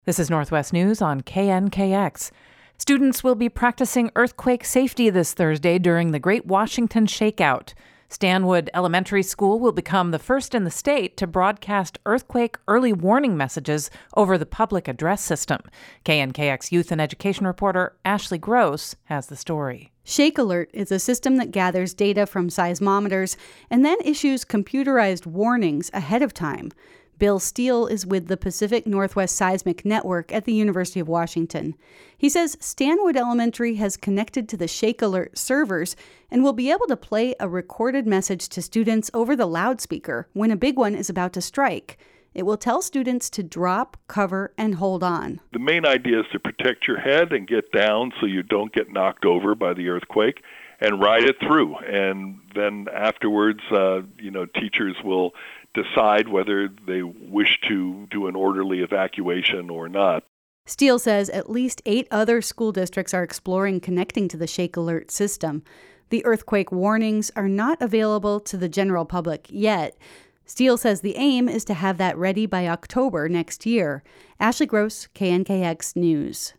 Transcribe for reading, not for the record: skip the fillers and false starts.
This is Northwest News on KNKX. Students will be practicing earthquake safety this Thursday during the Great Washington Shakeout. Stanwood Elementary School will become the first in the state to broadcast earthquake early warning messages over the public address system. KNKX youth and education reporter Ashley Gross has the story. Shake Alert is a system that gathers data from seismometers and then issues computerized warnings ahead of time. Bill Steele is with the Pacific Northwest Seismic Network at the University of Washington. He says Stanwood Elementary has connected to the Shake Alert servers and will be able to play a recorded message to students over the loudspeaker when a big one is about to strike. It will tell students to drop, cover, and hold on. The main idea is to protect your head and get down so you don't get knocked over by the earthquake and ride it through. And then afterwards, teachers will decide whether they wish to do an orderly evacuation or not. Steele says at least 8 other school districts are exploring connecting to the Shake Alert system. The earthquake warnings are not available to the general public yet. Steele says the aim is to have that ready by October next year. Ashley Gross, KNKX News.